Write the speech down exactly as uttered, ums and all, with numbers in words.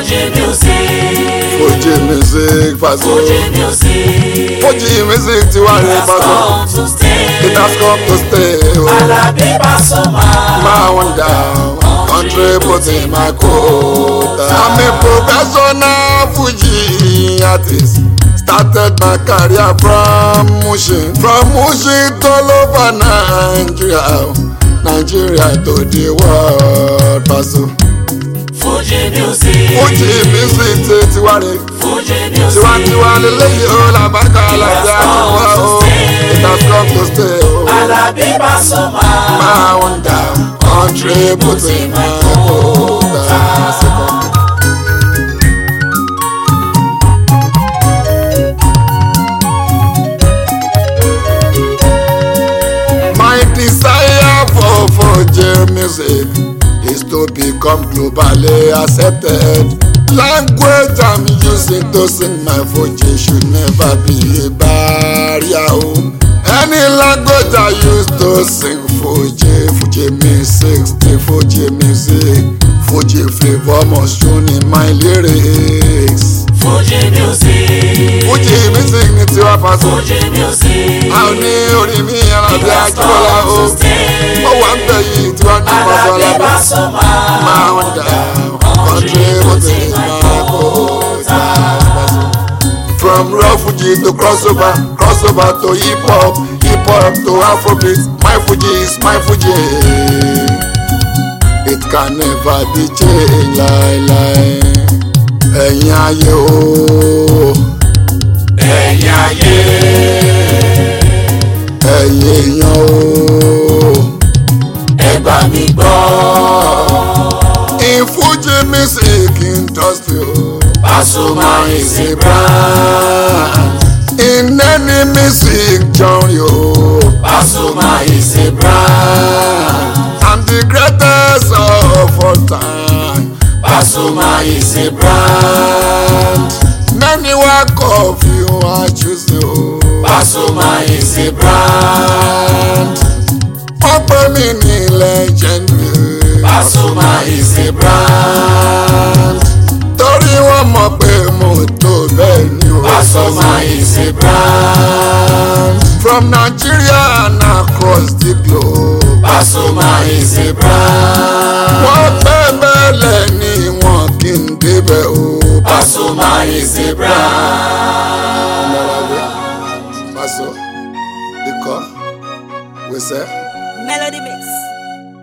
Fuji music. Fuji music, Paso. Fuji music. Fuji music, Tiwari Paso. It has come to stay. Alabi Pasuma. My one down, contributing my quota. I'm a professional Fuji artist. Started my career from Mushin, from Mushin to all over Nigeria, Nigeria to the world, Paso. Fuji music. Fuji music, Tiwari. Fuji music. Tiwari, Tiwari, lay all about the it has come to stay. Alabi Pasuma. My one down, contributing my quota. My desire for Fuji music is to become globally accepted. Language I'm using to sing my Fuji should never be a barrier. Any language I use to sing Fuji, Fuji music, still Fuji music, Fuji flavor must shown in my lyrics. Fuji music. Fuji music ni tiwa Paso. Fuji music. A ní orí mi Alabi Ajíbọ́lá o. Ó wà ń bẹ̀ yìí tiwa ní Paso Alabi Pasuma. máa ń dà contributing my quota. From raw Fuji to crossover, crossover to hip hop, hip hop to Afrobeat. My Fuji is my Fuji. It can never be changed, lie, lie. Ẹ̀yin ayé o. Ẹ̀yin ayé. Ẹ̀yin èèyàn o. Ẹ bá mi gbọ́. In Fuji music industry o. Pasuma is a brand. In any music genre o. Pasuma is a brand. I'm the greatest of all time. Pasuma is a brand. Many work of you I choose you. Pasuma is a brand. Wọ́n pè mí ní legendary. Pasuma is a brand. Torí wọ́n mọ̀ pé mo tó bẹ́ẹ̀ ni o. Pasuma is a brand. From Nigeria and across the globe. Pasuma is a brand. Wọ́n pẹ́ bẹ́ẹ̀lẹ̀ ni wọ́n kì í débẹ̀ o. Pasuma is a brand. Paso, ikọ̀, wẹ̀sẹ̀.